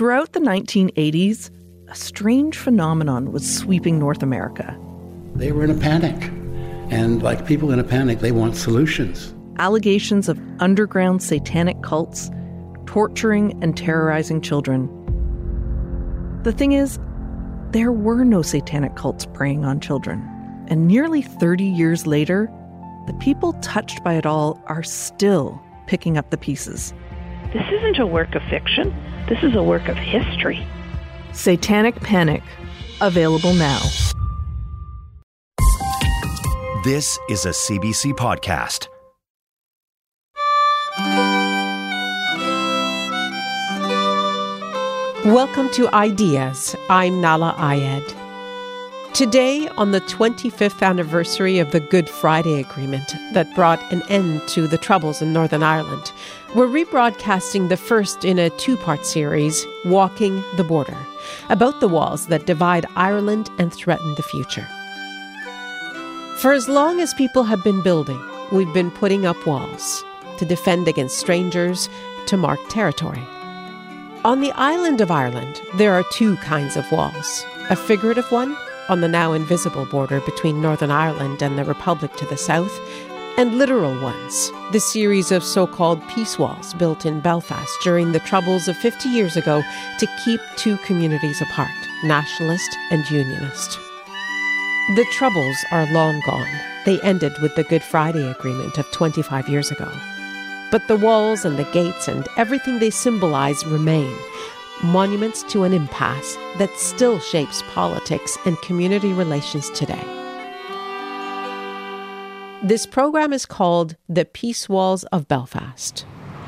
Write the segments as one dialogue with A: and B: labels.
A: Throughout the 1980s, a strange phenomenon was sweeping North America.
B: They were in a panic. And like people in a panic, they want solutions.
A: Allegations of underground satanic cults torturing and terrorizing children. The thing is, there were no satanic cults preying on children. And nearly 30 years later, the people touched by it all are still picking up the pieces.
C: This isn't a work of fiction. This is a work of history.
A: Satanic Panic, available now.
D: This is a CBC podcast.
E: Welcome to Ideas. I'm Nahlah Ayed. Today, on the 25th anniversary of the Good Friday Agreement that brought an end to the Troubles in Northern Ireland, we're rebroadcasting the first in a two-part series, Walking the Border, about the walls that divide Ireland and threaten the future. For as long as people have been building, we've been putting up walls to defend against strangers, to mark territory. On the island of Ireland, there are two kinds of walls. A figurative one, on the now invisible border between Northern Ireland and the Republic to the south, and literal ones, the series of so-called peace walls built in Belfast during the Troubles of 50 years ago to keep two communities apart, nationalist and unionist. The Troubles are long gone. They ended with the Good Friday Agreement of 25 years ago. But the walls and the gates and everything they symbolize remain, monuments to an impasse that still shapes politics and community relations today. This program is called The Peace Walls of Belfast.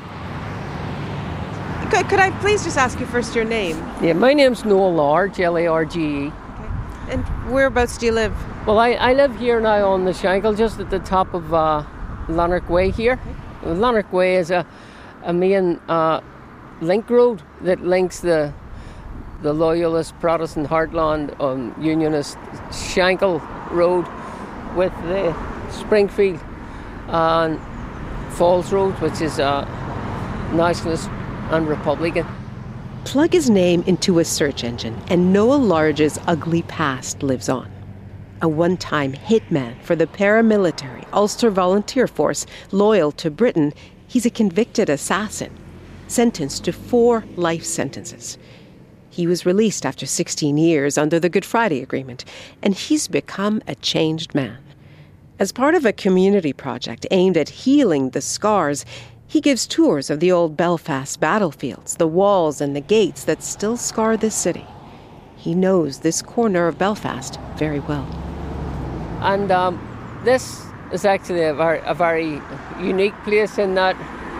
E: Could I please just ask you first your name?
F: Yeah, my name's Noel Large, Large.
E: Okay. And whereabouts do you live?
F: Well, I live here now on the Shankill, just at the top of Lanark Way here. Okay. Lanark Way is a main link road that links the Loyalist Protestant heartland Unionist Shankill Road with the Springfield and Falls Road, which is nationalist and Republican.
E: Plug his name into a search engine and Noel Large's ugly past lives on. A one-time hitman for the paramilitary Ulster Volunteer Force, loyal to Britain, he's a convicted assassin, sentenced to 4 life sentences. He was released after 16 years under the Good Friday Agreement, and he's become a changed man. As part of a community project aimed at healing the scars, he gives tours of the old Belfast battlefields, the walls and the gates that still scar this city. He knows this corner of Belfast very well.
F: And this is actually a very unique place in that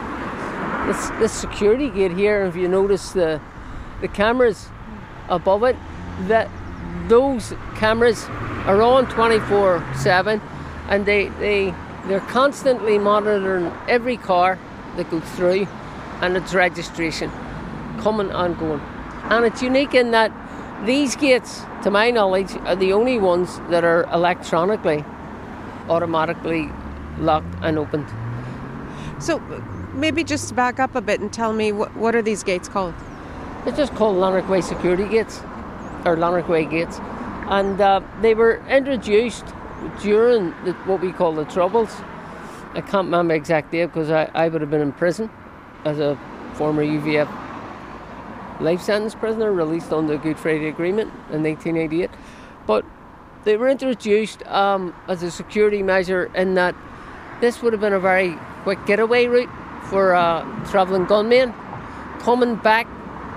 F: this security gate here, if you notice the cameras above it, that those cameras are on 24/7, and they're constantly monitoring every car that goes through and its registration, coming and going. And it's unique in that these gates, to my knowledge, are the only ones that are electronically, automatically locked and opened.
E: So maybe just back up a bit and tell me, what are these gates called?
F: They're just called Lanark Way security gates, or Lanark Way gates. And they were introduced during what we call the Troubles. I can't remember the exact date because I would have been in prison as a former UVF life sentence prisoner released on the Good Friday Agreement in 1988. But they were introduced as a security measure in that this would have been a very quick getaway route for travelling gunmen coming back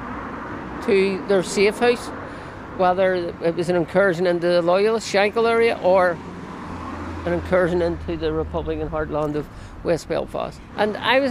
F: to their safe house, whether it was an incursion into the Loyalist Shankill area or an incursion into the Republican heartland of West Belfast. And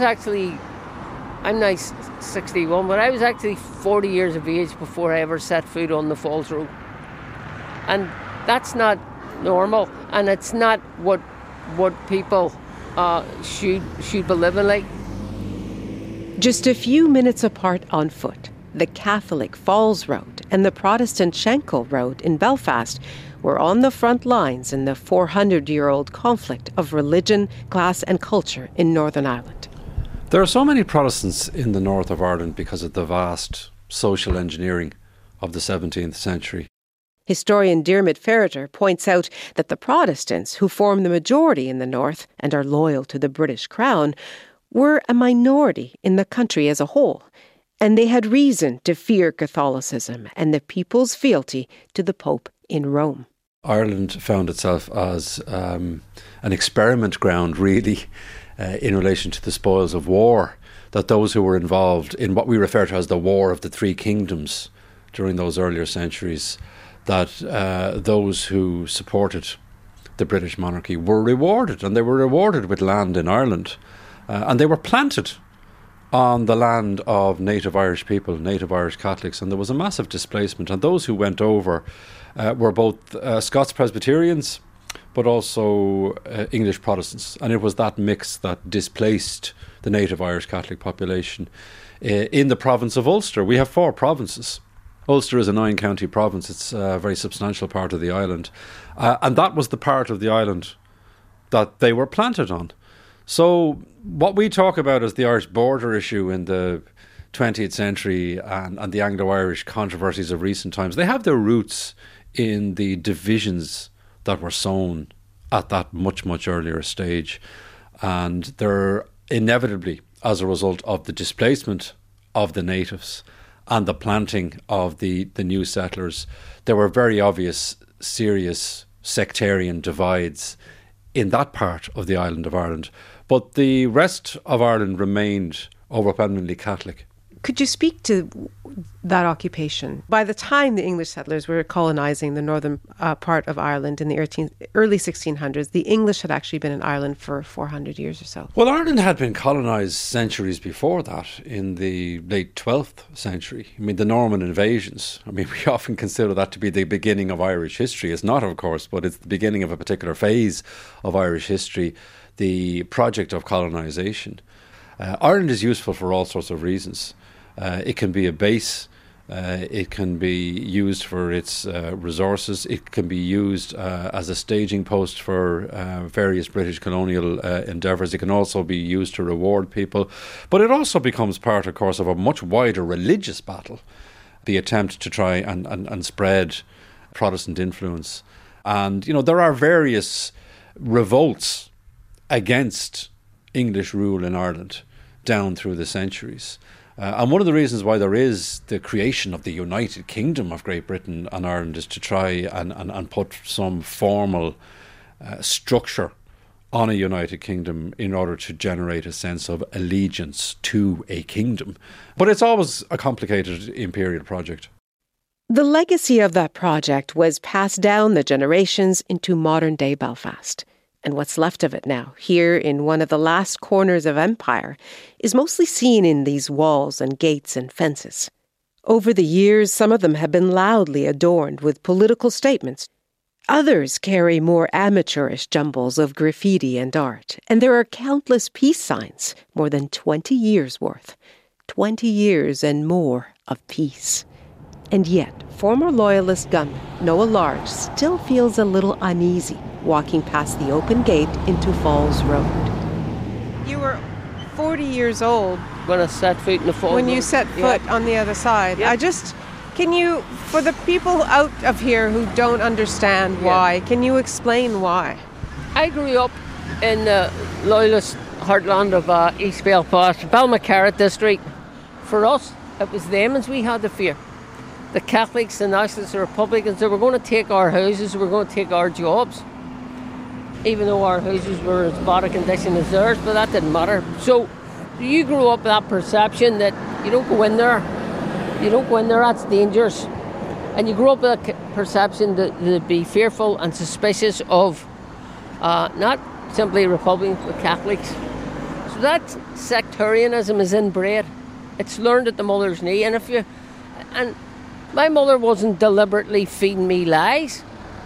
F: I'm now 61, but I was actually 40 years of age before I ever set foot on the Falls Road. And that's not normal, and it's not what people should be living like.
E: Just a few minutes apart on foot, the Catholic Falls Road and the Protestant Shankill Road in Belfast were on the front lines in the 400-year-old conflict of religion, class and culture in Northern Ireland.
G: There are so many Protestants in the north of Ireland because of the vast social engineering of the 17th century.
E: Historian Diarmaid Ferriter points out that the Protestants, who form the majority in the north and are loyal to the British Crown, were a minority in the country as a whole, and they had reason to fear Catholicism and the people's fealty to the Pope in Rome.
G: Ireland found itself as an experiment ground, really, in relation to the spoils of war, that those who were involved in what we refer to as the War of the Three Kingdoms during those earlier centuries, that those who supported the British monarchy were rewarded, and they were rewarded with land in Ireland. And they were planted on the land of native Irish people, native Irish Catholics, and there was a massive displacement. And those who went over were both Scots Presbyterians, but also English Protestants. And it was that mix that displaced the native Irish Catholic population. In the province of Ulster, we have 4 provinces. Ulster is a 9-county province. It's a very substantial part of the island. And that was the part of the island that they were planted on. So what we talk about as the Irish border issue in the 20th century and the Anglo-Irish controversies of recent times, they have their roots in the divisions that were sown at that much, much earlier stage. And they're inevitably as a result of the displacement of the natives and the planting of the new settlers. There were very obvious, serious sectarian divides in that part of the island of Ireland. But the rest of Ireland remained overwhelmingly Catholic.
E: Could you speak to that occupation? By the time the English settlers were colonising the northern part of Ireland in the early 1600s, the English had actually been in Ireland for 400 years or so.
G: Well, Ireland had been colonised centuries before that, in the late 12th century. I mean, the Norman invasions, we often consider that to be the beginning of Irish history. It's not, of course, but it's the beginning of a particular phase of Irish history, the project of colonisation. Ireland is useful for all sorts of reasons. It can be a base, it can be used for its resources, it can be used as a staging post for various British colonial endeavours. It can also be used to reward people. But it also becomes part, of course, of a much wider religious battle, the attempt to try and spread Protestant influence. And, there are various revolts against English rule in Ireland down through the centuries. And one of the reasons why there is the creation of the United Kingdom of Great Britain and Ireland is to try and put some formal structure on a United Kingdom in order to generate a sense of allegiance to a kingdom. But it's always a complicated imperial project.
E: The legacy of that project was passed down the generations into modern-day Belfast. And what's left of it now, here in one of the last corners of empire, is mostly seen in these walls and gates and fences. Over the years, some of them have been loudly adorned with political statements. Others carry more amateurish jumbles of graffiti and art. And there are countless peace signs, more than 20 years' worth. 20 years and more of peace. And yet, former Loyalist gunman Noah Large still feels a little uneasy walking past the open gate into Falls Road. You were 40 years old
F: when I set foot in the Falls Road.
E: When you set foot on the other side.
F: Yeah.
E: Can you, for the people out of here who don't understand why, can you explain why?
F: I grew up in the Loyalist heartland of East Belfast, Balmacarrot district. For us, it was them as we had to fear. The Catholics, the Nationalists, the Republicans, they were going to take our houses, they were going to take our jobs. Even though our houses were as bad a condition as theirs, but that didn't matter. So you grew up with that perception that you don't go in there. You don't go in there, that's dangerous. And you grew up with that perception to be fearful and suspicious of not simply Republicans, but Catholics. So that sectarianism is inbred. It's learned at the mother's knee. And my mother wasn't deliberately feeding me lies.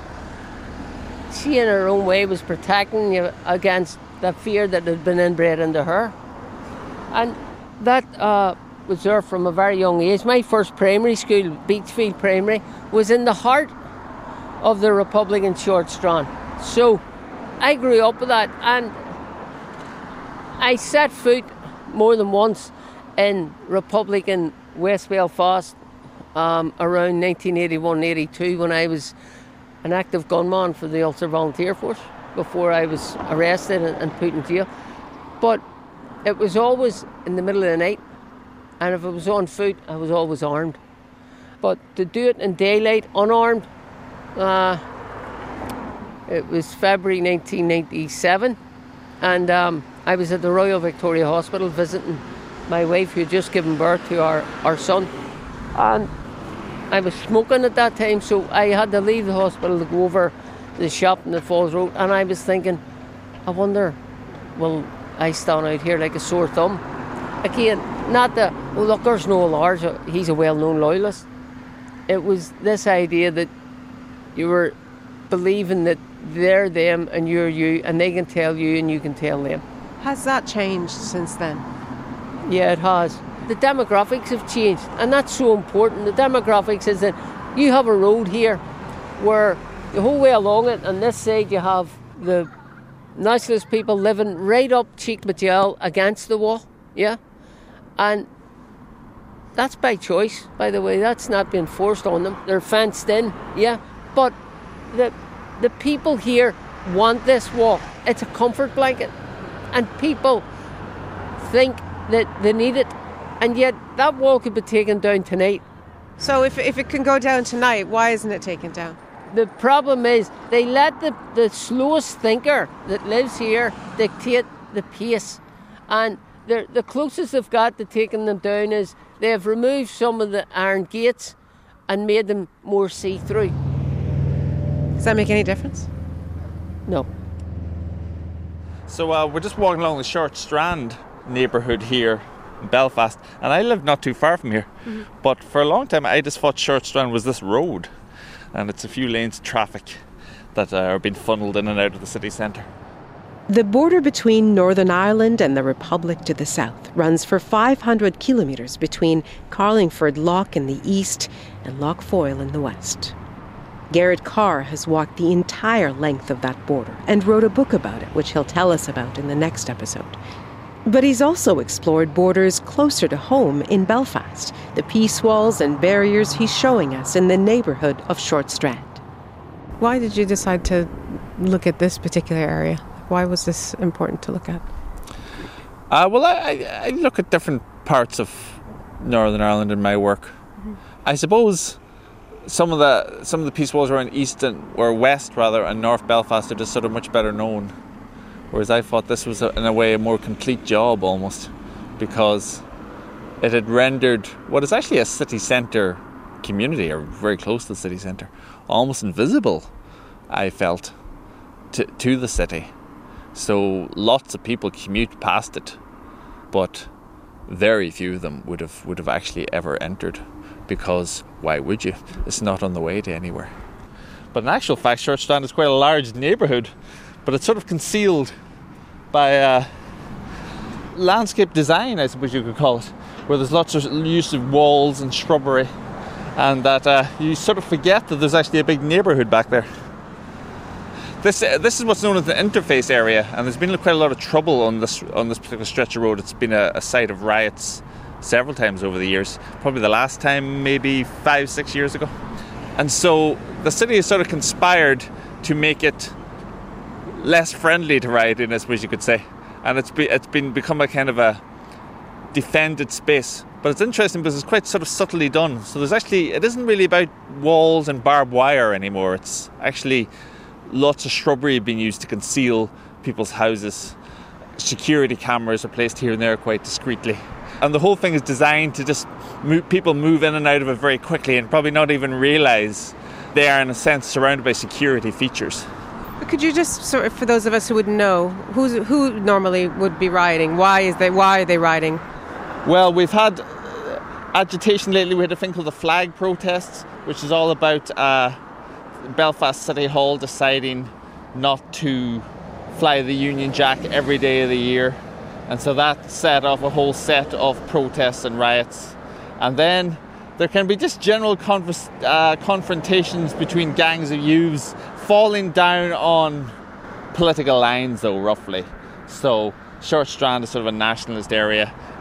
F: She, in her own way, was protecting you against the fear that had been inbred into her. And that was there from a very young age. My first primary school, Beachfield Primary, was in the heart of the Republican Short Strand. So I grew up with that, and I set foot more than once in Republican West Belfast around 1981-82 when I was an active gunman for the Ulster Volunteer Force before I was arrested and put in jail. But it was always in the middle of the night, and if I was on foot, I was always armed. But to do it in daylight, unarmed, it was February 1997, and I was at the Royal Victoria Hospital visiting my wife who had just given birth to our son. And I was smoking at that time, so I had to leave the hospital to go over to the shop in the Falls Road, and I was thinking, I wonder, will I stand out here like a sore thumb? Again, not that, well, look, there's Noel Lars, he's a well-known loyalist. It was this idea that you were believing that they're them and you're you, and they can tell you and you can tell them.
E: Has that changed since then?
F: Yeah, it has. The demographics have changed, and that's so important. The demographics is that you have a road here where the whole way along it, on this side you have the nationalist people living right up Cheek Majel against the wall, yeah? And that's by choice, by the way. That's not being forced on them. They're fenced in, yeah? But the people here want this wall. It's a comfort blanket. And people think that they need it. And yet that wall could be taken down tonight.
E: So if it can go down tonight, why isn't it taken down?
F: The problem is they let the slowest thinker that lives here dictate the pace. And the closest they've got to taking them down is they have removed some of the iron gates and made them more see-through.
E: Does that make any difference?
F: No.
H: So we're just walking along the Short Strand neighbourhood here in Belfast, and I live not too far from here. Mm-hmm. But for a long time I just thought Short Strand was this road, and it's a few lanes of traffic that are being funneled in and out of the city centre.
E: The border between Northern Ireland and the Republic to the south runs for 500 kilometres between Carlingford Lough in the east and Lough Foyle in the west. Garrett Carr has walked the entire length of that border and wrote a book about it, which he'll tell us about in the next episode. But he's also explored borders closer to home in Belfast, the peace walls and barriers he's showing us in the neighbourhood of Short Strand. Why did you decide to look at this particular area? Why was this important to look at?
H: Well, I look at different parts of Northern Ireland in my work. Mm-hmm. I suppose some of the peace walls around west and North Belfast are just sort of much better known. Whereas I thought this was, in a way, a more complete job almost, because it had rendered what is actually a city centre community, or very close to the city centre, almost invisible, I felt, to the city. So lots of people commute past it, but very few of them would have actually ever entered, because why would you? It's not on the way to anywhere. But in actual fact, Short Strand is quite a large neighbourhood, but it's sort of concealed by landscape design, I suppose you could call it, where there's lots of use of walls and shrubbery, and that you sort of forget that there's actually a big neighbourhood back there. This is what's known as the interface area, and there's been quite a lot of trouble on this particular stretch of road. It's been a site of riots several times over the years. Probably the last time maybe 5-6 years ago. And so the city has sort of conspired to make it less friendly to rioting, I suppose you could say. And it's become a kind of a defended space. But it's interesting because it's quite sort of subtly done. So it isn't really about walls and barbed wire anymore. It's actually lots of shrubbery being used to conceal people's houses. Security cameras are placed here and there quite discreetly. And the whole thing is designed to just people move in and out of it very quickly and probably not even realise they are, in a sense, surrounded by security features.
E: Could you just, sort of, for those of us who wouldn't know, who normally would be rioting? Why are they rioting?
H: Well, we've had agitation lately. We had a thing called the flag protests, which is all about Belfast City Hall deciding not to fly the Union Jack every day of the year. And so that set off a whole set of protests and riots. And then there can be just general confrontations between gangs of youths, falling down on political lines, though, roughly. So Short Strand is sort of a nationalist area.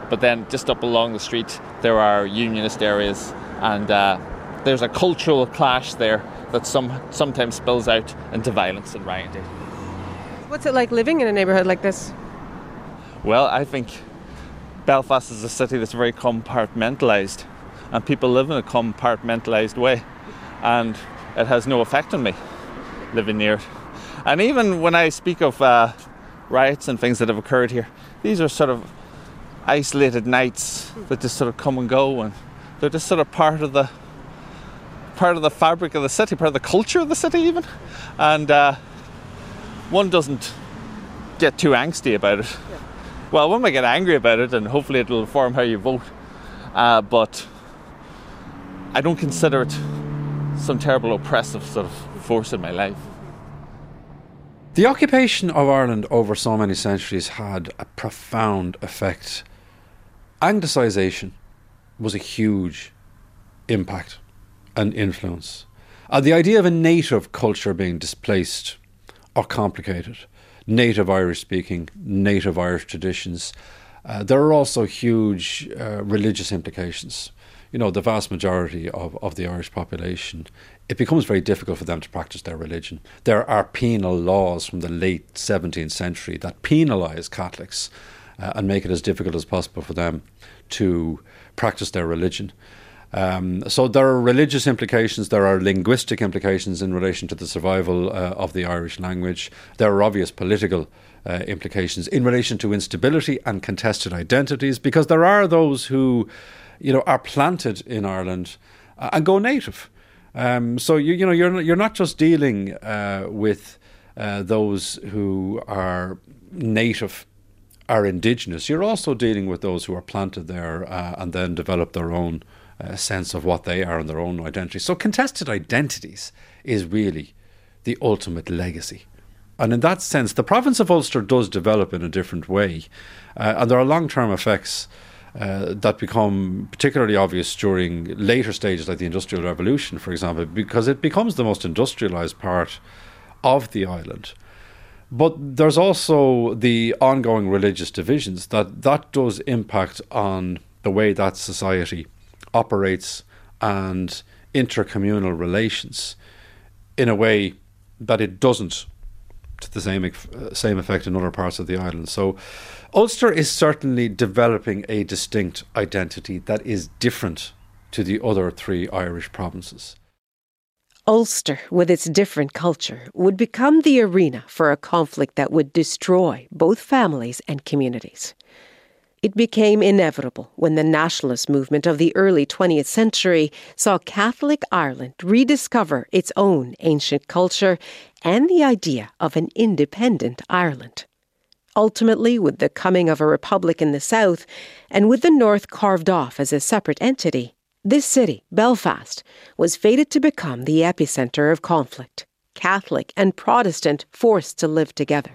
H: But then just up along the street, there are unionist areas, and there's a cultural clash there that sometimes spills out into violence and rioting.
E: What's it like living in a neighbourhood like this?
H: Well, I think Belfast is a city that's very compartmentalised, and people live in a compartmentalised way, and it has no effect on me living near it. And even when I speak of riots and things that have occurred here, these are sort of isolated nights that just sort of come and go, and they're just sort of part of the fabric of the city, part of the culture of the city even. And one doesn't get too angsty about it. Yeah. Well, one might get angry about it, and hopefully it will inform how you vote. But I don't consider it some terrible oppressive sort of force in my life.
G: The occupation of Ireland over so many centuries had a profound effect. Anglicisation was a huge impact and influence. The idea of a native culture being displaced or complicated, native Irish speaking, native Irish traditions, there are also huge religious implications. You know, the vast majority of the Irish population, it becomes very difficult for them to practice their religion. There are penal laws from the late 17th century that penalise Catholics and make it as difficult as possible for them to practice their religion. So there are religious implications, there are linguistic implications in relation to the survival of the Irish language. There are obvious political implications in relation to instability and contested identities, because there are those who, you know, are planted in Ireland and go native. So you're not just dealing with those who are native, are indigenous. You're also dealing with those who are planted there and then develop their own sense of what they are and their own identity. So contested identities is really the ultimate legacy. And in that sense, the province of Ulster does develop in a different way. And there are long-term effects that become particularly obvious during later stages like the Industrial Revolution, for example, because it becomes the most industrialised part of the island. But there's also the ongoing religious divisions that does impact on the way that society operates and intercommunal relations in a way that it doesn't to the same effect in other parts of the island. So Ulster is certainly developing a distinct identity that is different to the other three Irish provinces.
E: Ulster, with its different culture, would become the arena for a conflict that would destroy both families and communities. It became inevitable when the nationalist movement of the early 20th century saw Catholic Ireland rediscover its own ancient culture and the idea of an independent Ireland. Ultimately, with the coming of a republic in the south, and with the north carved off as a separate entity, this city, Belfast, was fated to become the epicenter of conflict, Catholic and Protestant forced to live together.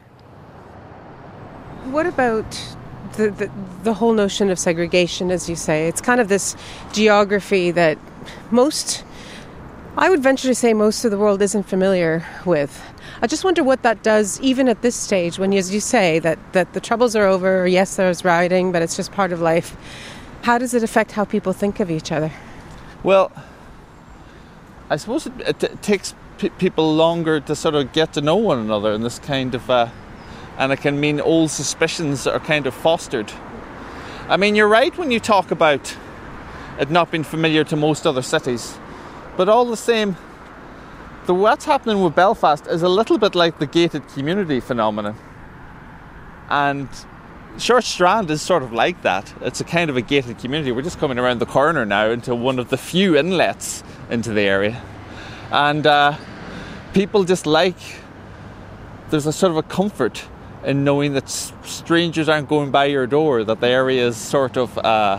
E: What about the whole notion of segregation, as you say? It's kind of this geography that I would venture to say most of the world isn't familiar with. I just wonder what that does, even at this stage, when, as you say, that the troubles are over. Yes, there's rioting, but it's just part of life. How does it affect how people think of each other?
H: Well, I suppose it takes people longer to sort of get to know one another in this kind of... and it can mean old suspicions are kind of fostered. I mean, you're right when you talk about it not being familiar to most other cities. But all the same, what's happening with Belfast is a little bit like the gated community phenomenon. And Short Strand is sort of like that. It's a kind of a gated community. We're just coming around the corner now into one of the few inlets into the area. And people just there's a sort of a comfort in knowing that strangers aren't going by your door, that the area is sort of,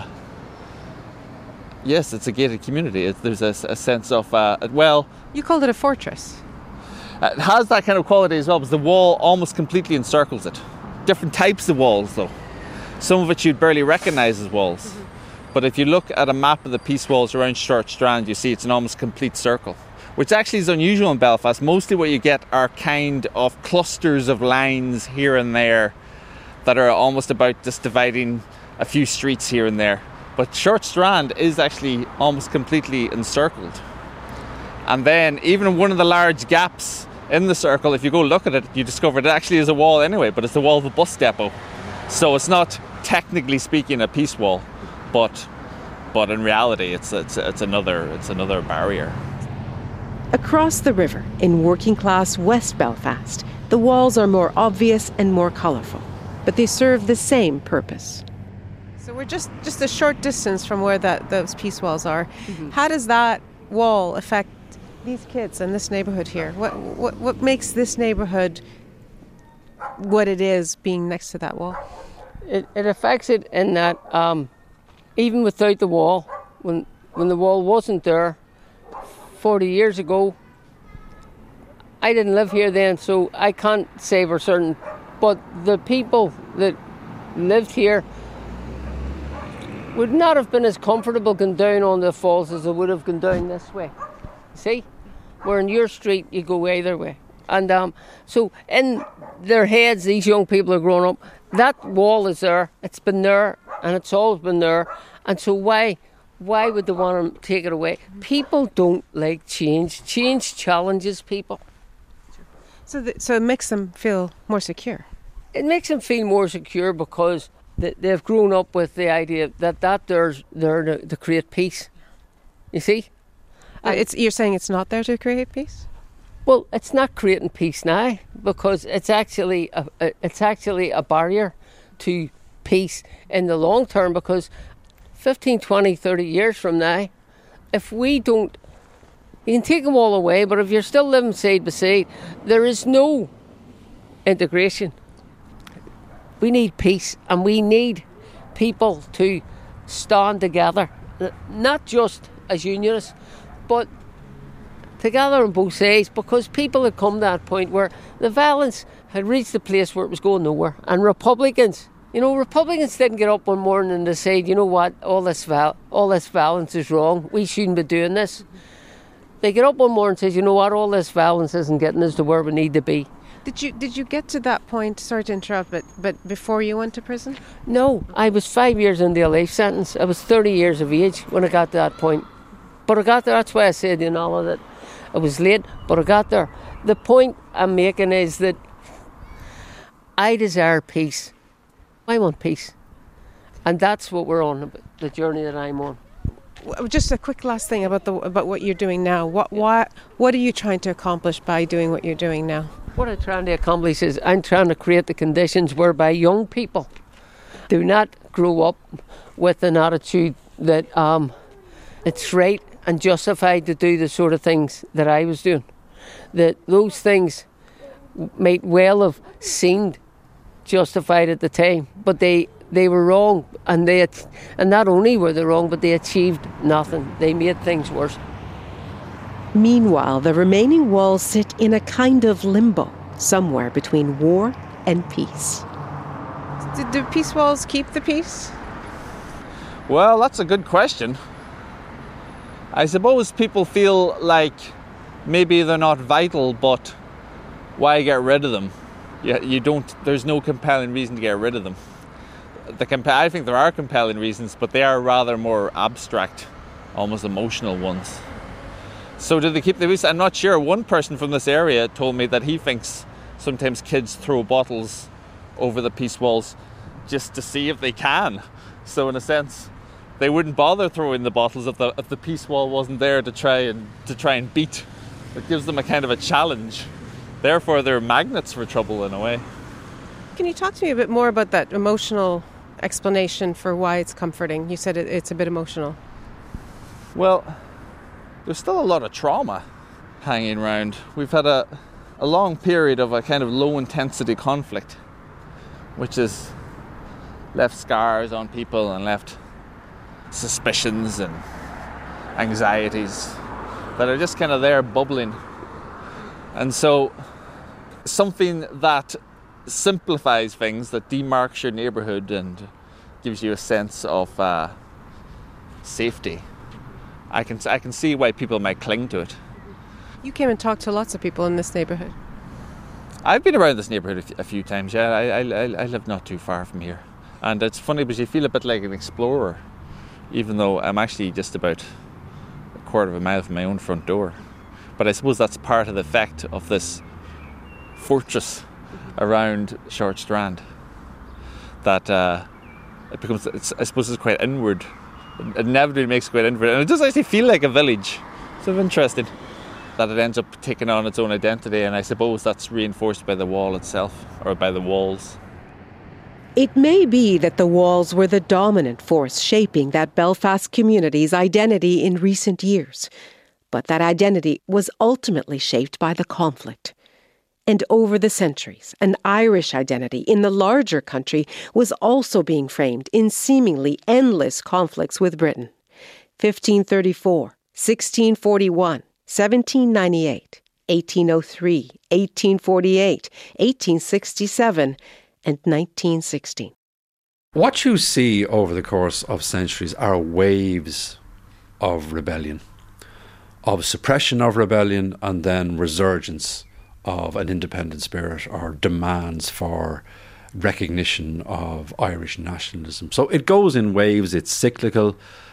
H: yes, it's a gated community. There's a sense of,
E: You called it a fortress.
H: It has that kind of quality as well, because the wall almost completely encircles it. Different types of walls, though. Some of it you'd barely recognise as walls. Mm-hmm. But if you look at a map of the peace walls around Short Strand, you see it's an almost complete circle, which actually is unusual in Belfast. Mostly what you get are kind of clusters of lines here and there that are almost about just dividing a few streets here and there. But Short Strand is actually almost completely encircled. And then even in one of the large gaps in the circle, if you go look at it, you discover it actually is a wall anyway, but it's the wall of a bus depot. So it's not technically speaking a peace wall, but in reality it's another barrier.
E: Across the river, in working-class West Belfast, the walls are more obvious and more colourful, but they serve the same purpose. So we're just a short distance from where those peace walls are. Mm-hmm. How does that wall affect these kids in this neighbourhood here? What makes this neighbourhood what it is being next to that wall?
F: It affects it in that even without the wall, when the wall wasn't there 40 years ago, I didn't live here then, so I can't say for certain, but the people that lived here would not have been as comfortable going down on the falls as they would have gone down this way. See? Where in your street you go either way. And so in their heads, these young people are growing up, that wall is there, it's been there, and it's always been there. And so why would they want to take it away? People don't like change. Change challenges people.
E: So it makes them feel more secure?
F: It makes them feel more secure because they've grown up with the idea that there's there to create peace. You see?
E: You're saying it's not there to create peace?
F: Well, it's not creating peace now because it's actually a barrier to peace in the long term, because 15, 20, 30 years from now, if we don't, you can take them all away, but if you're still living side by side, there is no integration. We need peace, and we need people to stand together, not just as unionists, but together on both sides, because people had come to that point where the violence had reached the place where it was going nowhere. And Republicans didn't get up one morning and decide, you know what, all this violence is wrong, we shouldn't be doing this. They get up one morning and say, you know what, all this violence isn't getting us to where we need to be.
E: Did you get to that point, sorry to interrupt, but before you went to prison?
F: No, I was 5 years into a life sentence. I was 30 years of age when I got to that point. But I got there, that's why I said, that I was late, but I got there. The point I'm making is that I desire peace. I want peace. And that's what we're on, the journey that I'm on.
E: Just a quick last thing about what you're doing now. What are you trying to accomplish by doing what you're doing now?
F: What I'm trying to accomplish is I'm trying to create the conditions whereby young people do not grow up with an attitude that it's right and justified to do the sort of things that I was doing. That those things might well have seemed justified at the time, but they were wrong, and not only were they wrong, but they achieved nothing. They made things worse.
E: Meanwhile, the remaining walls sit in a kind of limbo, somewhere between war and peace. Did the peace walls keep the peace?
H: Well, that's a good question. I suppose people feel like maybe they're not vital, but why get rid of them? There's no compelling reason to get rid of them. I think there are compelling reasons, but they are rather more abstract, almost emotional ones. So do they keep the peace? I'm not sure. One person from this area told me that he thinks sometimes kids throw bottles over the peace walls just to see if they can. So in a sense, they wouldn't bother throwing the bottles if the peace wall wasn't there to try and beat. It gives them a kind of a challenge. Therefore, they're magnets for trouble in a way.
E: Can you talk to me a bit more about that emotional explanation for why it's comforting? You said it's a bit emotional.
H: Well, there's still a lot of trauma hanging around. We've had a long period of a kind of low-intensity conflict, which has left scars on people and left suspicions and anxieties that are just kind of there bubbling. And so something that simplifies things, that demarks your neighbourhood and gives you a sense of safety, I can see why people might cling to it.
E: You came and talked to lots of people in this neighbourhood. I've
H: been around this neighbourhood a few times, yeah. I live not too far from here. And it's funny, but you feel a bit like an explorer, even though I'm actually just about a quarter of a mile from my own front door. But I suppose that's part of the effect of this fortress around Short Strand, that it becomes, I suppose it's quite inward. It inevitably makes it quite inward, and it does actually feel like a village. So interesting that it ends up taking on its own identity, and I suppose that's reinforced by the wall itself, or by the walls.
E: It may be that the walls were the dominant force shaping that Belfast community's identity in recent years, but that identity was ultimately shaped by the conflict. And over the centuries, an Irish identity in the larger country was also being framed in seemingly endless conflicts with Britain. 1534, 1641, 1798, 1803, 1848, 1867, and 1916.
G: What you see over the course of centuries are waves of rebellion, of suppression of rebellion, and then resurgence of an independent spirit or demands for recognition of Irish nationalism. So it goes in waves, it's cyclical.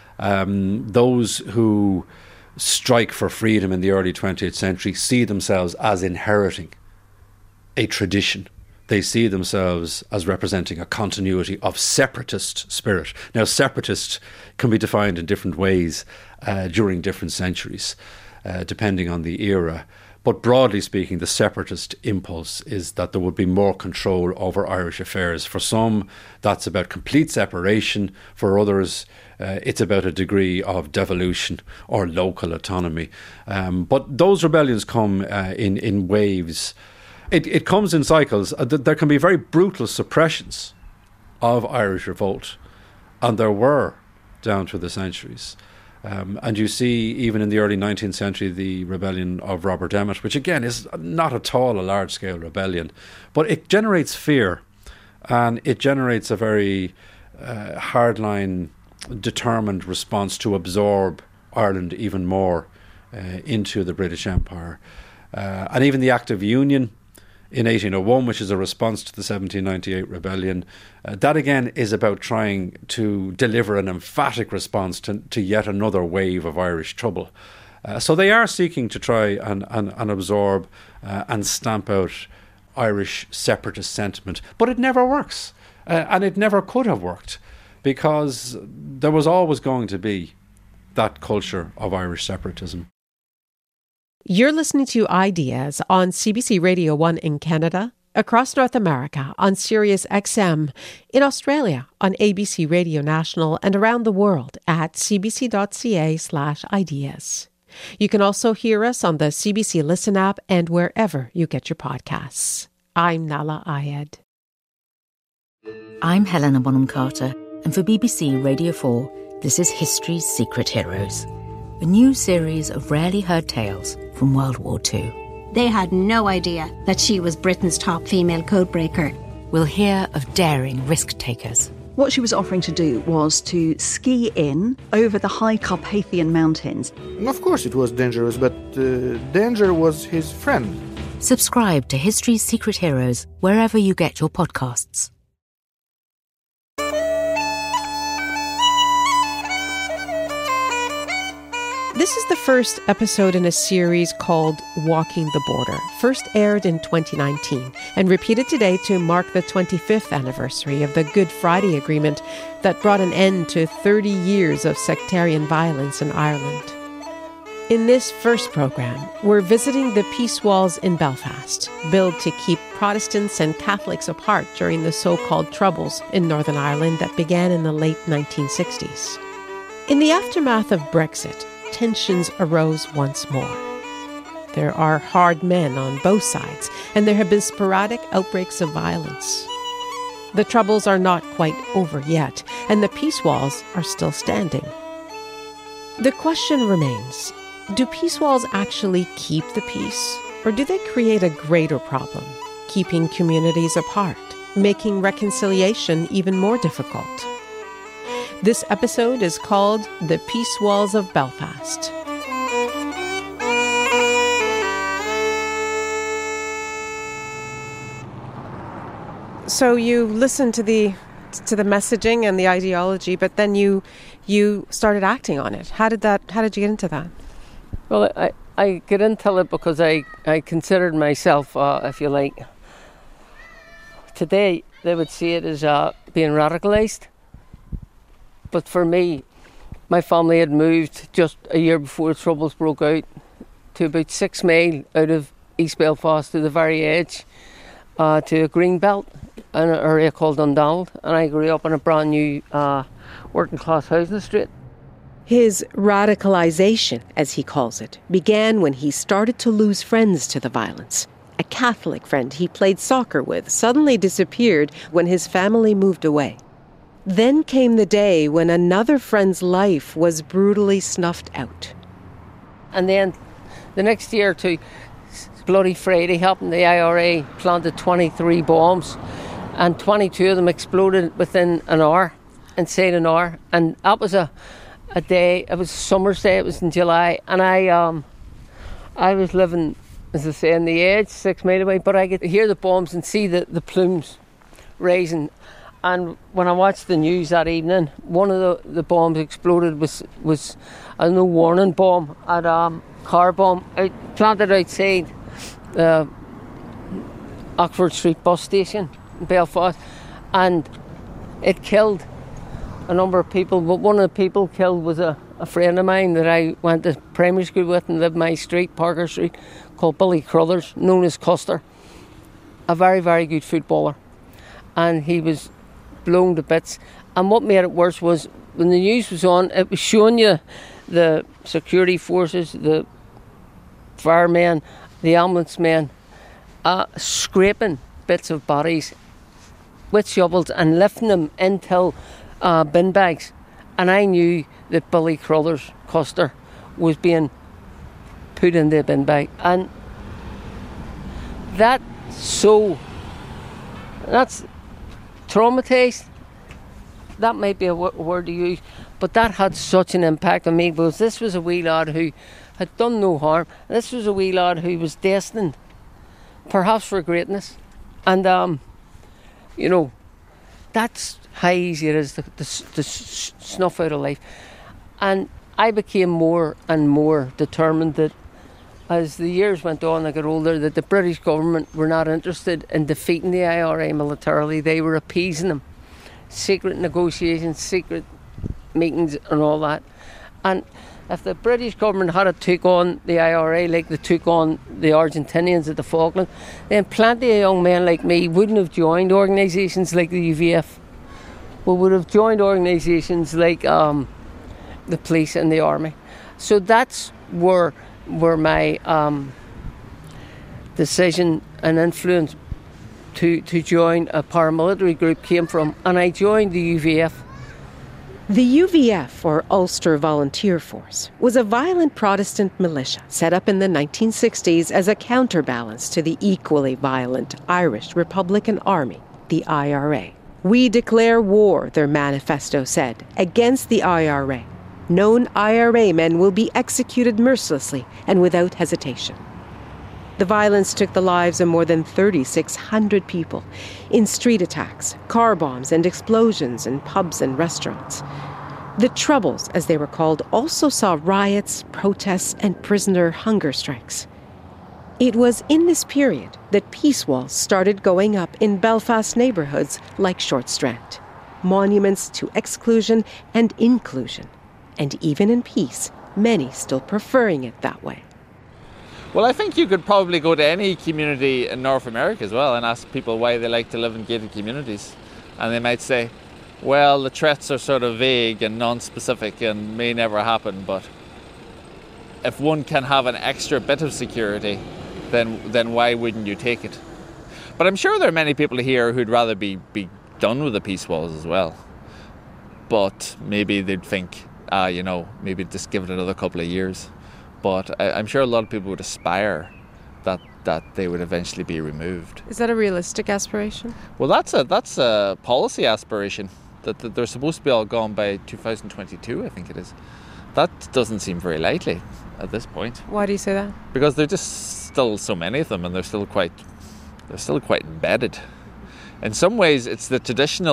G: Those who strike for freedom in the early 20th century see themselves as inheriting a tradition. They see themselves as representing a continuity of separatist spirit. Now, separatist can be defined in different ways during different centuries, depending on the era. But broadly speaking, the separatist impulse is that there would be more control over Irish affairs. For some, that's about complete separation. For others, it's about a degree of devolution or local autonomy. But those rebellions come in waves. It comes in cycles. There can be very brutal suppressions of Irish revolt, and there were down through the centuries. And you see, even in the early 19th century, the rebellion of Robert Emmet, which again is not at all a large-scale rebellion, but it generates fear, and it generates a very hardline, determined response to absorb Ireland even more into the British Empire. And even the Act of Union in 1801, which is a response to the 1798 rebellion, that again is about trying to deliver an emphatic response to yet another wave of Irish trouble. So they are seeking to try and absorb and stamp out Irish separatist sentiment, but it never works, and it never could have worked, because there was always going to be that culture of Irish separatism.
E: You're listening to Ideas on CBC Radio 1 in Canada, across North America on Sirius XM, in Australia on ABC Radio National, and around the world at cbc.ca/ideas. You can also hear us on the CBC Listen app and wherever you get your podcasts. I'm Nala Ayed.
I: I'm Helena Bonham Carter, and for BBC Radio 4, this is History's Secret Heroes, a new series of rarely heard tales from World War II.
J: They had no idea that she was Britain's top female codebreaker.
I: We'll hear of daring risk-takers.
K: What she was offering to do was to ski in over the high Carpathian Mountains.
L: Of course it was dangerous, but danger was his friend.
I: Subscribe to History's Secret Heroes wherever you get your podcasts.
E: This is the first episode in a series called Walking the Border, first aired in 2019 and repeated today to mark the 25th anniversary of the Good Friday Agreement that brought an end to 30 years of sectarian violence in Ireland. In this first programme, we're visiting the peace walls in Belfast, built to keep Protestants and Catholics apart during the so-called Troubles in Northern Ireland that began in the late 1960s. In the aftermath of Brexit, tensions arose once more. There are hard men on both sides, and there have been sporadic outbreaks of violence. The Troubles are not quite over yet, and the peace walls are still standing. The question remains, do peace walls actually keep the peace, or do they create a greater problem, keeping communities apart, making reconciliation even more difficult? This episode is called The Peace Walls of Belfast. So you listen to the to the messaging and the ideology, but then you started acting on it. How did you get into that?
F: Well, I get into it because I considered myself, if you like, today they would see it as being radicalised. But for me, my family had moved just a year before the Troubles broke out to about 6 mile out of East Belfast to the very edge, to a green belt in an area called Dundonald, and I grew up in a brand new working class housing estate.
E: His radicalisation, as he calls it, began when he started to lose friends to the violence. A Catholic friend he played soccer with suddenly disappeared when his family moved away. Then came the day when another friend's life was brutally snuffed out.
F: And then the next year or two, Bloody Friday happened. The IRA planted 23 bombs and 22 of them exploded within an hour, inside an hour. And that was a day, it was a summer's day, it was in July. And I was living, as I say, on the edge, 6 mile away, but I could hear the bombs and see the plumes rising. And when I watched the news that evening, one of the bombs exploded was a no warning bomb, car bomb, planted outside the Oxford Street bus station in Belfast, and it killed a number of people. But one of the people killed was a friend of mine that I went to primary school with and lived my street, Parker Street, called Billy Crothers, known as Custer, a very, very good footballer. And he was blown to bits. And what made it worse was when the news was on, it was showing you the security forces, the firemen, the ambulance men, scraping bits of bodies with shovels and lifting them into bin bags. And I knew that Billy Crothers, Custer, was being put into a bin bag. And that's traumatised. That might be a word to use, but that had such an impact on me because this was a wee lad who had done no harm. This was a wee lad who was destined, perhaps for greatness. And, that's how easy it is to snuff out a life. And I became more and more determined that as the years went on, I got older, that the British government were not interested in defeating the IRA militarily. They were appeasing them. Secret negotiations, secret meetings and all that. And if the British government had took on the IRA like they took on the Argentinians at the Falklands, then plenty of young men like me wouldn't have joined organisations like the UVF. We would have joined organisations like the police and the army. So that's where my decision and influence to join a paramilitary group came from, and I joined the UVF.
E: The UVF, or Ulster Volunteer Force, was a violent Protestant militia set up in the 1960s as a counterbalance to the equally violent Irish Republican Army, the IRA. We declare war, their manifesto said, against the IRA. Known IRA men will be executed mercilessly and without hesitation. The violence took the lives of more than 3,600 people in street attacks, car bombs, and explosions in pubs and restaurants. The Troubles, as they were called, also saw riots, protests, and prisoner hunger strikes. It was in this period that peace walls started going up in Belfast neighbourhoods like Short Strand, monuments to exclusion and inclusion. And even in peace, many still preferring it that way.
H: Well, I think you could probably go to any community in North America as well and ask people why they like to live in gated communities. And they might say, well, the threats are sort of vague and non-specific and may never happen, but if one can have an extra bit of security, then why wouldn't you take it? But I'm sure there are many people here who'd rather be done with the peace walls as well. But maybe they'd think, maybe just give it another couple of years. But I'm sure a lot of people would aspire that they would eventually be removed.
E: Is that a realistic aspiration?
H: Well, that's a policy aspiration, that they're supposed to be all gone by 2022, I think it is. That doesn't seem very likely at this point.
E: Why do you say that?
H: Because there's just still so many of them, and they're still quite embedded. In some ways, it's the traditional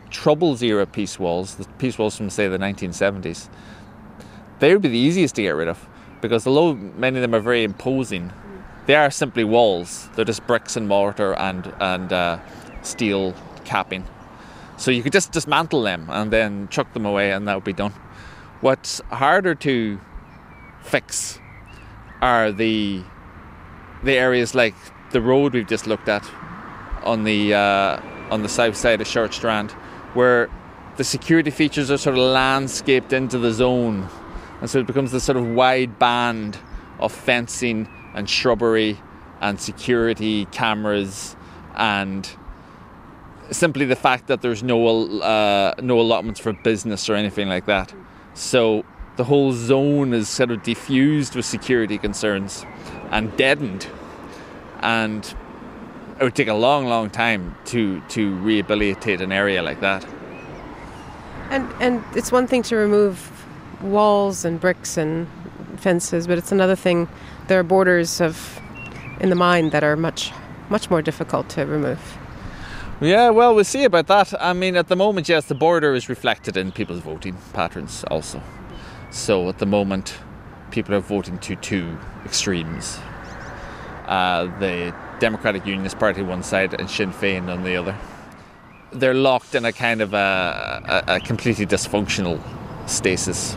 H: Troubles era peace walls, the peace walls from, say, the 1970s, they would be the easiest to get rid of, because although many of them are very imposing, they are simply walls. They're just bricks and mortar and steel capping. So you could just dismantle them and then chuck them away, and that would be done. What's harder to fix are the areas like the road we've just looked at on the south side of Short Strand, where the security features are sort of landscaped into the zone, and so it becomes this sort of wide band of fencing and shrubbery and security cameras, and simply the fact that there's no allotments for business or anything like that. So the whole zone is sort of diffused with security concerns and deadened, and it would take a long, long time to rehabilitate an area like that.
E: And it's one thing to remove walls and bricks and fences, but it's another thing. There are borders in the mind that are much, much more difficult to remove.
H: Yeah, well, we'll see about that. I mean, at the moment, yes, the border is reflected in people's voting patterns also. So at the moment, people are voting to two extremes. The Democratic Unionist Party one side and Sinn Féin on the other. They're locked in a kind of a completely dysfunctional stasis.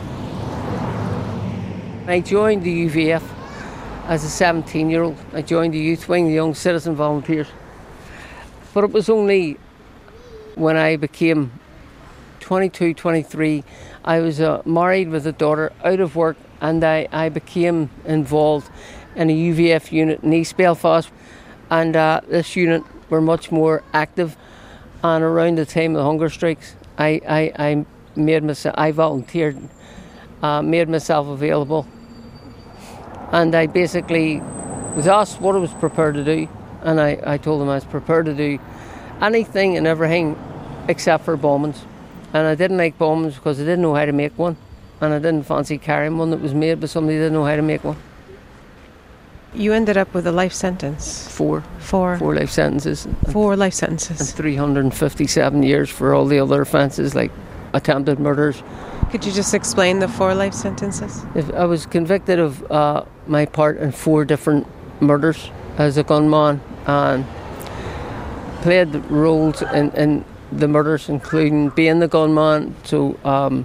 F: I joined the UVF as a 17-year-old. I joined the youth wing, the Young Citizen Volunteers. But it was only when I became 22, 23, I was married with a daughter, out of work, and I became involved in a UVF unit in East Belfast. And this unit were much more active. And around the time of the hunger strikes, I volunteered, made myself available. And I basically was asked what I was prepared to do. And I told them I was prepared to do anything and everything except for bombings. And I didn't like bombings because I didn't know how to make one. And I didn't fancy carrying one that was made by somebody who didn't know how to make one.
E: You ended up with a life sentence.
F: Four life sentences.
E: 4 life sentences.
F: And 357 years for all the other offences, like attempted murders.
E: Could you just explain the 4 life sentences?
F: I was convicted of my part in 4 different murders as a gunman, and played roles in the murders, including being the gunman. So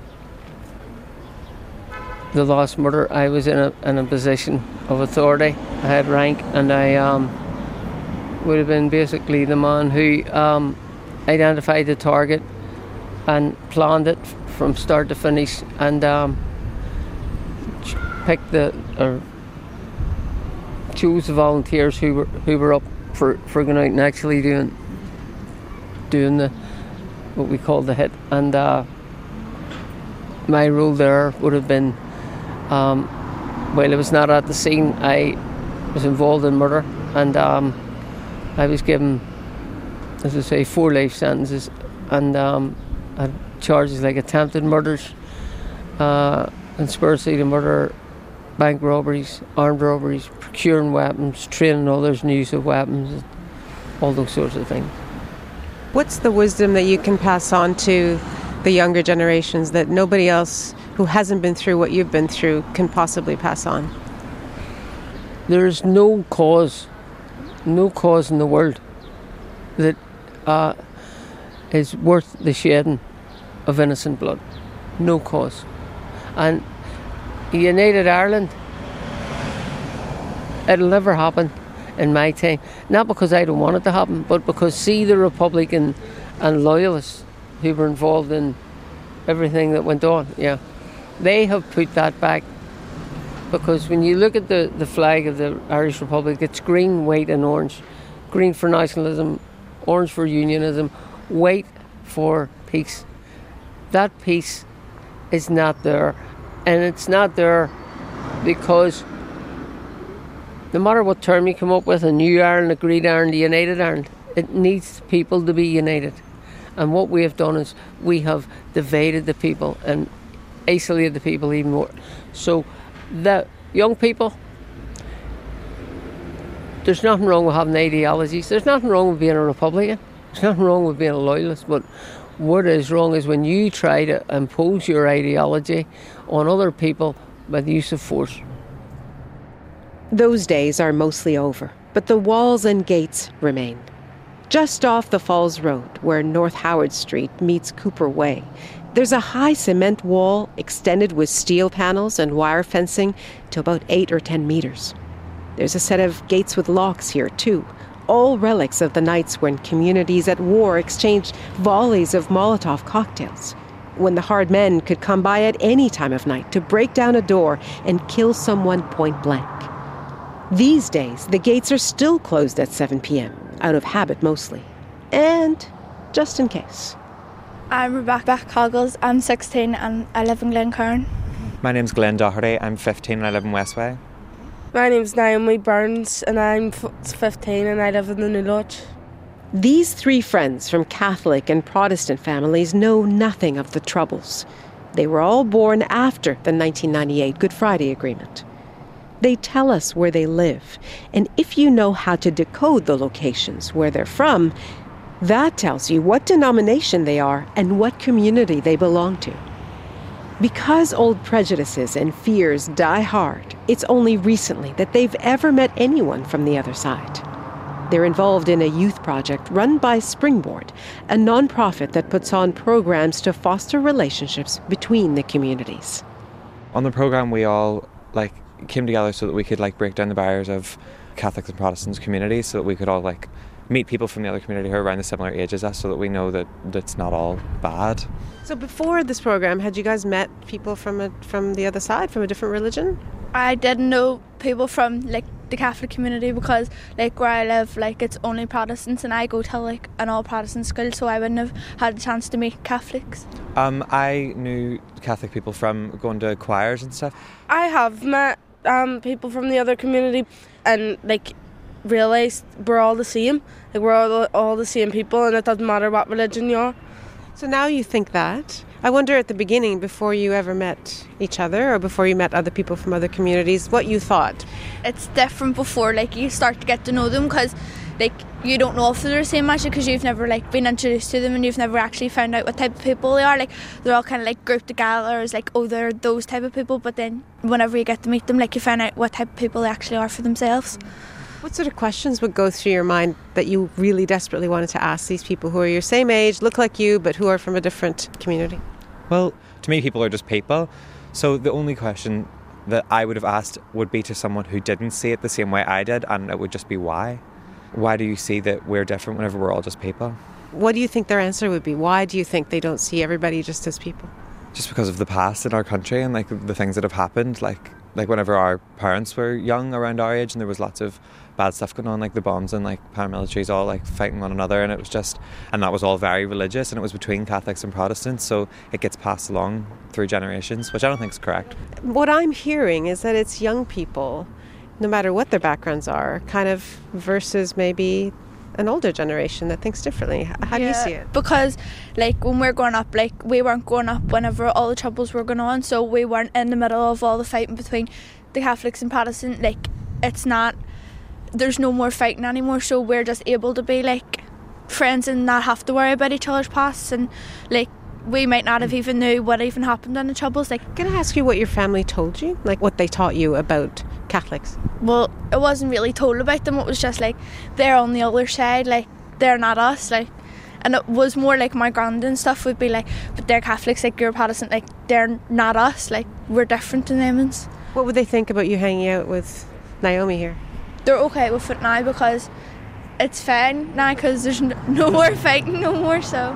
F: the last murder, I was in a position of authority. I had rank, and I would have been basically the man who identified the target and planned it from start to finish, and chose the volunteers who were up for going out and actually doing the what we call the hit. And my role there would have been, while I was not at the scene, I was involved in murder, and I was given, as I say, 4 life sentences, and had charges like attempted murders, conspiracy to murder, bank robberies, armed robberies, procuring weapons, training others in use of weapons, all those sorts of things.
E: What's the wisdom that you can pass on to the younger generations that nobody else who hasn't been through what you've been through can possibly pass on?
F: There's no cause in the world that is worth the shedding of innocent blood. No cause. And United Ireland, it'll never happen in my time. Not because I don't want it to happen, but because see the Republican and Loyalists who were involved in everything that went on, they have put that back. Because when you look at the flag of the Irish Republic, it's green, white and orange. Green for nationalism, orange for unionism, white for peace. That peace is not there. And it's not there because no matter what term you come up with, a New Ireland, a Green Ireland, a United Ireland, it needs people to be united. And what we have done is we have divided the people and isolated the people even more. So the young people, there's nothing wrong with having ideologies. There's nothing wrong with being a Republican. There's nothing wrong with being a loyalist. But What is wrong is when you try to impose your ideology on other people by the use of force.
E: Those days are mostly over, but the walls and gates remain. Just off the Falls Road, where North Howard Street meets Cooper Way, there's a high cement wall extended with steel panels and wire fencing to about 8 or 10 meters. There's a set of gates with locks here, too, all relics of the nights when communities at war exchanged volleys of Molotov cocktails, when the hard men could come by at any time of night to break down a door and kill someone point blank. These days, the gates are still closed at 7 p.m., out of habit mostly, and just in case.
M: I'm Rebecca Coggles, I'm 16 and I live in Glencairn.
N: My name's Glenn Doherty, I'm 15 and I live in Westway.
O: My name's Naomi Burns and I'm 15 and I live in the New Lodge.
E: These three friends from Catholic and Protestant families know nothing of the Troubles. They were all born after the 1998 Good Friday Agreement. They tell us where they live, and if you know how to decode the locations where they're from, that tells you what denomination they are and what community they belong to. Because old prejudices and fears die hard, it's only recently that they've ever met anyone from the other side. They're involved in a youth project run by Springboard, a non-profit that puts on programs to foster relationships between the communities.
N: On the program, we all came together so that we could break down the barriers of Catholics and Protestants communities, so that we could all meet people from the other community who are around the similar age as us, so that we know that it's not all bad.
E: So before this program, had you guys met people from the other side, from a different religion?
M: I didn't know people from the Catholic community because where I live it's only Protestants and I go to an all Protestant school, so I wouldn't have had a chance to meet Catholics.
N: I knew Catholic people from going to choirs and stuff.
O: I have met people from the other community and realised we're all the same. We're all the same people and it doesn't matter what religion you are.
E: So now you think that. I wonder at the beginning, before you ever met each other or before you met other people from other communities, what you thought.
M: It's different before you start to get to know them, because you don't know if they're the same as you because you've never been introduced to them and you've never actually found out what type of people they are. They're all kind of grouped together as they're those type of people, but then whenever you get to meet them you find out what type of people they actually are for themselves.
E: What sort of questions would go through your mind that you really desperately wanted to ask these people who are your same age, look like you, but who are from a different community?
N: Well, to me, people are just people. So the only question that I would have asked would be to someone who didn't see it the same way I did, and it would just be why. Why do you see that we're different whenever we're all just people?
E: What do you think their answer would be? Why do you think they don't see everybody just as people?
N: Just because of the past in our country and the things that have happened. Like whenever our parents were young, around our age, and there was lots of bad stuff going on, the bombs and paramilitaries all fighting one another, and it was just, and that was all very religious, and it was between Catholics and Protestants, so it gets passed along through generations, which I don't think is correct.
E: What I'm hearing is that it's young people, no matter what their backgrounds are, kind of versus maybe an older generation that thinks differently. How do you see it?
M: Because when we're growing up, we weren't growing up whenever all the troubles were going on, so we weren't in the middle of all the fighting between the Catholics and Protestants. It's not, there's no more fighting anymore, so we're just able to be friends and not have to worry about each other's pasts, and we might not have even knew what even happened in the troubles.
E: Can I ask you what your family told you? What they taught you about Catholics?
M: Well, it wasn't really told about them. It was just they're on the other side, they're not us, and it was more my grand and stuff would be but they're Catholics, you're Protestant, they're not us, we're different to them.
E: What would they think about you hanging out with Naomi here?
M: They're okay with it now because it's fine now, because there's no more fighting no more, so.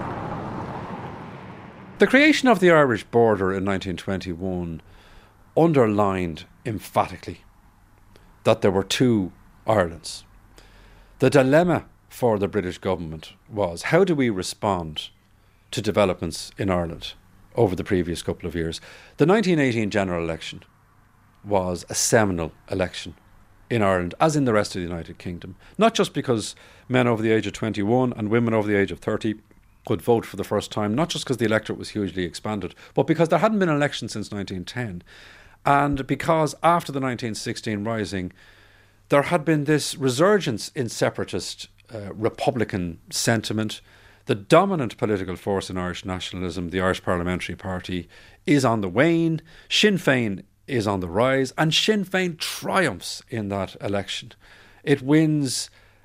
G: The creation of the Irish border in 1921 underlined emphatically that there were two Irelands. The dilemma for the British government was, how do we respond to developments in Ireland over the previous couple of years? The 1918 general election was a seminal election in Ireland, as in the rest of the United Kingdom. Not just because men over the age of 21 and women over the age of 30 could vote for the first time, not just because the electorate was hugely expanded, but because there hadn't been an election since 1910. And because after the 1916 Rising, there had been this resurgence in separatist Republican sentiment. The dominant political force in Irish nationalism, the Irish Parliamentary Party, is on the wane. Sinn Féin is on the rise, and Sinn Féin triumphs in that election. It wins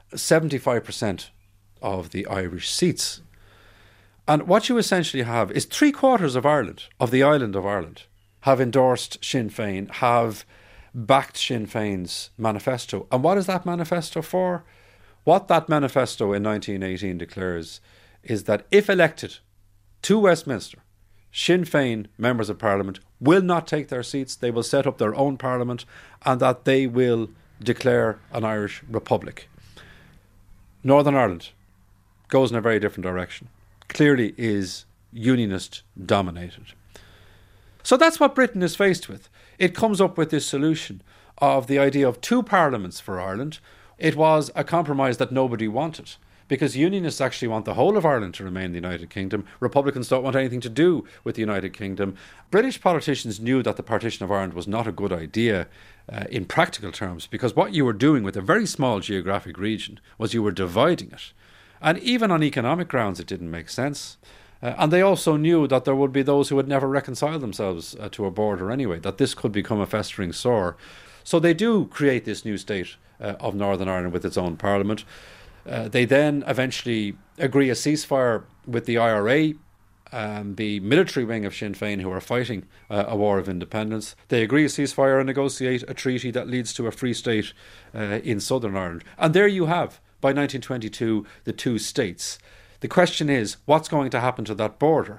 G: 75% of the Irish seats. And what you essentially have is 3/4 of Ireland, of the island of Ireland, have endorsed Sinn Féin, have backed Sinn Féin's manifesto. And what is that manifesto for? What that manifesto in 1918 declares is that if elected to Westminster, Sinn Féin members of Parliament will not take their seats, they will set up their own Parliament, and that they will declare an Irish Republic. Northern Ireland goes in a very different direction. Clearly is unionist dominated. So that's what Britain is faced with. It comes up with this solution of the idea of 2 parliaments for Ireland. It was a compromise that nobody wanted, because unionists actually want the whole of Ireland to remain the United Kingdom. Republicans don't want anything to do with the United Kingdom. British politicians knew that the partition of Ireland was not a good idea in practical terms, because what you were doing with a very small geographic region was you were dividing it. And even on economic grounds, it didn't make sense. And they also knew that there would be those who would never reconcile themselves to a border anyway, that this could become a festering sore. So they do create this new state of Northern Ireland with its own parliament. They then eventually agree a ceasefire with the IRA, the military wing of Sinn Féin, who are fighting a war of independence. They agree a ceasefire and negotiate a treaty that leads to a free state in Southern Ireland. And there you have, by 1922, the 2 states. The question is, what's going to happen to that border?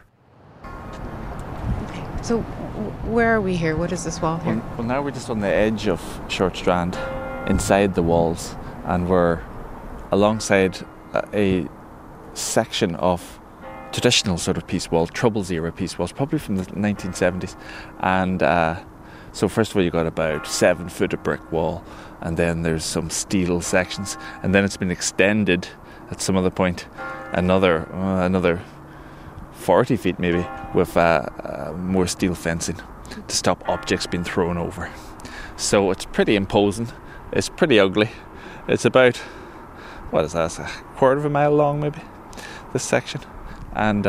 E: Okay, so where are we here? What is this wall here?
H: Well, now we're just on the edge of Short Strand, inside the walls, and we're alongside a section of traditional sort of peace wall, Troubles era peace walls, probably from the 1970s. And so first of all, you got about 7 foot of brick wall, and then there's some steel sections, and then it's been extended at some other point another 40 feet maybe, with more steel fencing to stop objects being thrown over. So it's pretty imposing. It's pretty ugly. It's about, what is that, it's a quarter of a mile long maybe, this section. And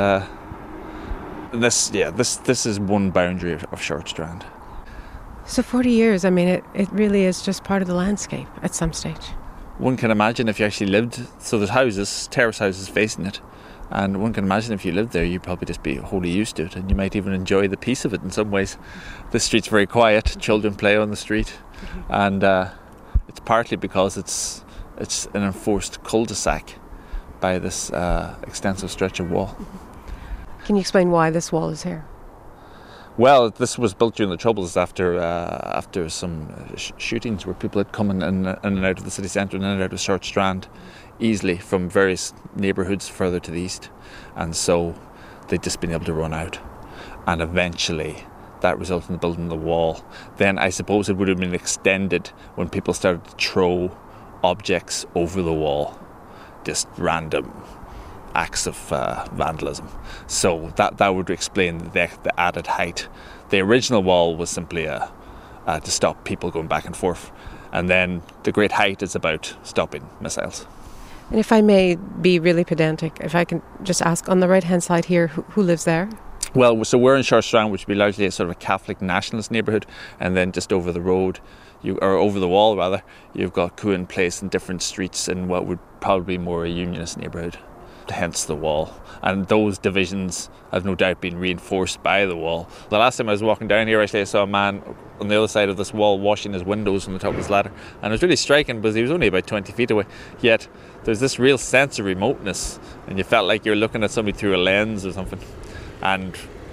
H: this is one boundary of Short Strand.
E: So 40 years, I mean, it really is just part of the landscape at some stage.
H: One can imagine if you actually lived, so there's houses, terrace houses facing it, and one can imagine if you lived there, you'd probably just be wholly used to it, and you might even enjoy the peace of it in some ways. The street's very quiet, children play on the street, and it's partly because it's an enforced cul-de-sac by this extensive stretch of wall.
E: Can you explain why this wall is here?
H: Well, this was built during the Troubles after some shootings where people had come in and out of the city centre and in and out of Short Strand easily from various neighbourhoods further to the east. And so they'd just been able to run out. And eventually that resulted in building the wall. Then I suppose it would have been extended when people started to throw objects over the wall. Just random acts of vandalism. So that would explain the added height. The original wall was simply to stop people going back and forth, and then the great height is about stopping missiles.
E: And if I may be really pedantic, if I can just ask, on the right hand side here, who lives there?
H: Well, so we're in Short Strand, which would be largely a sort of a Catholic nationalist neighbourhood, and then just over the road, or over the wall rather, you've got Cuan Place and different streets in what would probably be more a unionist neighbourhood. Hence the wall. And those divisions have no doubt been reinforced by the wall. The last time I was walking down here, actually I saw a man on the other side of this wall washing his windows from the top of his ladder, and it was really striking because he was only about 20 feet away, yet there's this real sense of remoteness, and you felt like you're looking at somebody through a lens or something. And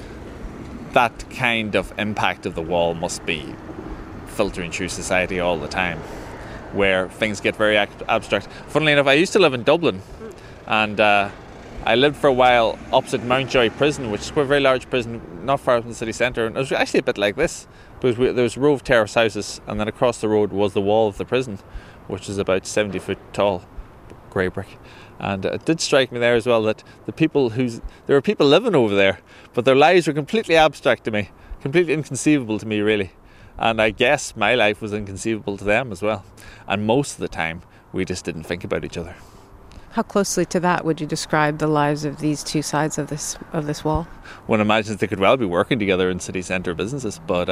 H: that kind of impact of the wall must be filtering through society all the time, where things get very abstract. Funnily enough, I used to live in Dublin, and I lived for a while opposite Mountjoy Prison, which is a very large prison not far from the city centre, and it was actually a bit like this, because there was a row of terrace houses, and then across the road was the wall of the prison, which is about 70 foot tall, grey brick. And it did strike me there as well that there were people living over there, but their lives were completely abstract to me, completely inconceivable to me really, and I guess my life was inconceivable to them as well, and most of the time we just didn't think about each other.
E: How closely to that would you describe the lives of these two sides of this wall?
H: One imagines they could well be working together in city centre businesses, but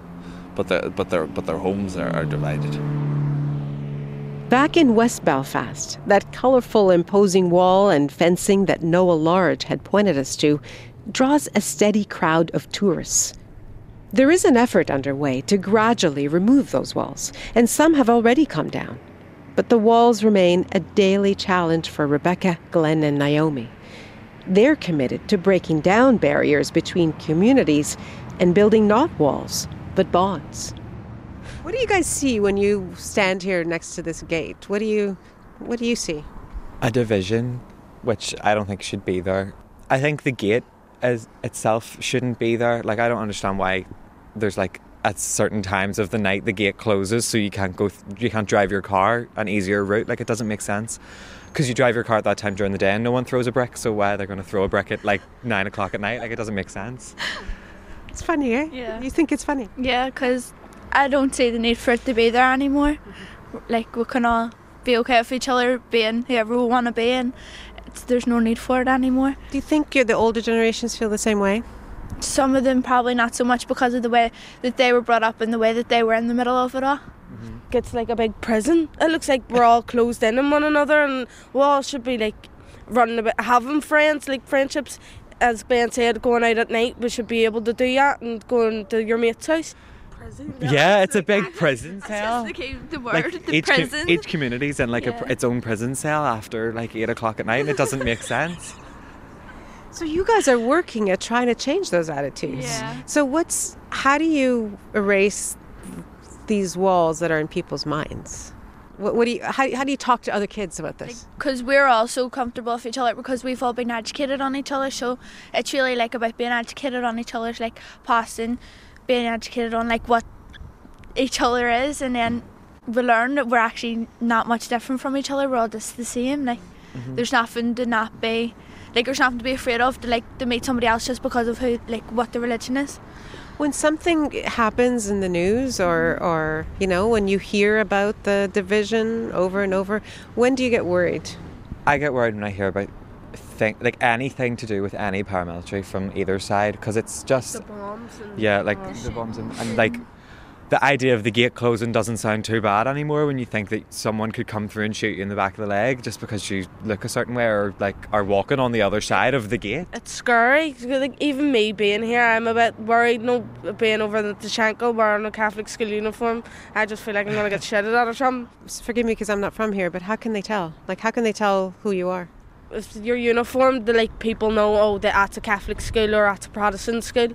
H: their homes are divided.
E: Back in West Belfast, that colourful, imposing wall and fencing that Noah Large had pointed us to draws a steady crowd of tourists. There is an effort underway to gradually remove those walls, and some have already come down. But the walls remain a daily challenge for Rebecca, Glenn and Naomi. They're committed to breaking down barriers between communities and building not walls, but bonds. What do you guys see when you stand here next to this gate? What do you see?
N: A division, which I don't think should be there. I think the gate as itself shouldn't be there. Like, I don't understand why there's like at certain times of the night the gate closes so you can't drive your car an easier route. Like, it doesn't make sense. Because you drive your car at that time during the day and no one throws a brick, so why are they going to throw a brick at like 9 o'clock at night? Like, it doesn't make sense.
E: It's funny, eh?
M: Yeah.
E: You think it's funny?
M: Yeah, because I don't see the need for it to be there anymore. Like, we can all be okay with each other being whoever we want to be, and there's no need for it anymore.
E: Do you think the older generations feel the same way?
M: Some of them probably not so much because of the way that they were brought up and the way that they were in the middle of it all.
O: It's like a big prison. It looks like we're all closed in on one another, and we all should be like running about, having friends, like friendships. As Ben said, going out at night, we should be able to do that and going to your mate's house.
N: Prison. Yeah, it's a big prison cell.
M: That's just the word,
N: like
M: the prison.
N: Each community's in like its own prison cell after like 8 o'clock at night, and it doesn't make sense.
E: So you guys are working at trying to change those attitudes.
M: Yeah.
E: So how do you erase these walls that are in people's minds? How do you talk to other kids about this?
M: Because we're all so comfortable with each other because we've all been educated on each other, so it's really like about being educated on each other's like past and being educated on like what each other is, and then we learn that we're actually not much different from each other. We're all just the same. Like there's nothing to not be like, there's nothing to be afraid of to meet somebody else just because of who, like, what the religion is.
E: When something happens in the news or when you hear about the division over and over, when do you get worried?
N: I get worried when I hear about anything to do with any paramilitary from either side, because it's just...
O: The bombs.
N: The bombs and like... The idea of the gate closing doesn't sound too bad anymore when you think that someone could come through and shoot you in the back of the leg just because you look a certain way or like are walking on the other side of the gate.
O: It's scary. Like, even me being here, I'm a bit worried. Being over at the Shankill wearing a Catholic school uniform, I just feel like I'm going to get shitted at or something.
E: Forgive me because I'm not from here, but how can they tell? Like, how can they tell who you are?
O: If your uniform, people know, that's a Catholic school or that's a Protestant school.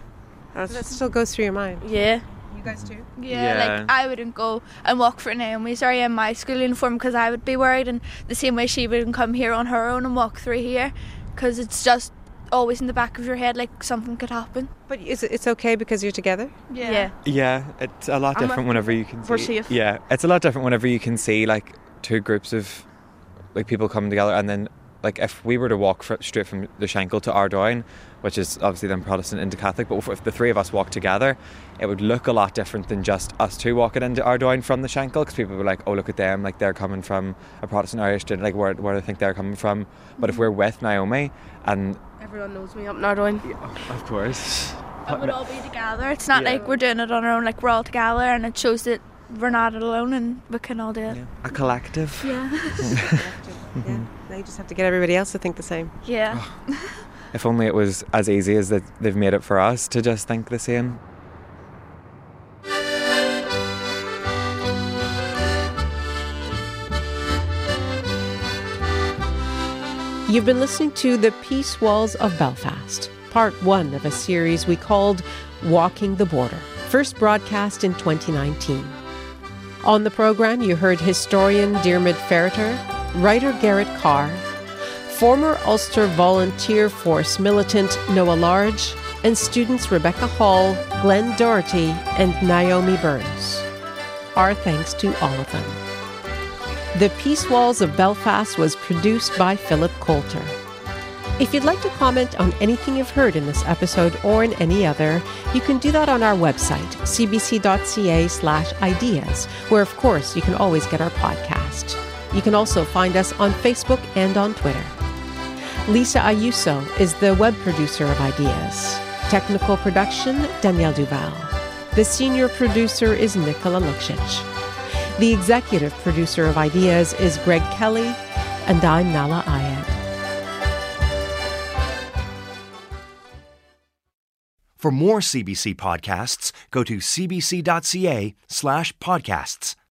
E: So that still goes through your mind?
O: Yeah.
E: Guys too?
M: Yeah, like I wouldn't go and walk for Naomi in my school uniform because I would be worried, and the same way she wouldn't come here on her own and walk through here because it's just always in the back of your head like something could happen.
E: But it's okay because you're together?
M: Yeah,
N: it's a lot different whenever you can
O: we're
N: see
O: safe.
N: Yeah, it's a lot different whenever you can see like two groups of like people coming together, and then like if we were to walk straight from the Shankill to Ardoyne, which is obviously then Protestant into Catholic, but if the three of us walked together, it would look a lot different than just us two walking into Ardoyne from the Shankill, because people were like, oh, look at them, like they're coming from a Protestant Irish, like where do they think they're coming from? But if we're with Naomi and...
O: Everyone knows me up in Ardoyne.
N: Yeah, of course.
M: And we'd all be together. It's not like we're doing it on our own, like we're all together, and it shows that we're not alone and we can all do it.
N: Yeah. A collective.
M: Yeah.
E: Yeah. Now you just have to get everybody else to think the same.
M: Yeah.
N: If only it was as easy as that they've made it for us to just think the same.
E: You've been listening to The Peace Walls of Belfast, part 1 of a series we called Walking the Border, first broadcast in 2019. On the program, you heard historian Diarmuid Ferriter, writer Garrett Carr, former Ulster Volunteer Force militant Noah Large, and students Rebecca Hall, Glenn Doherty, and Naomi Burns. Our thanks to all of them. The Peace Walls of Belfast was produced by Philip Coulter. If you'd like to comment on anything you've heard in this episode or in any other, you can do that on our website, cbc.ca/ideas, where of course you can always get our podcast. You can also find us on Facebook and on Twitter. Lisa Ayuso is the web producer of Ideas. Technical production, Danielle Duval. The senior producer is Nicola Lukšić. The executive producer of Ideas is Greg Kelly, and I'm Nala Ayed.
D: For more CBC podcasts, go to cbc.ca/podcasts.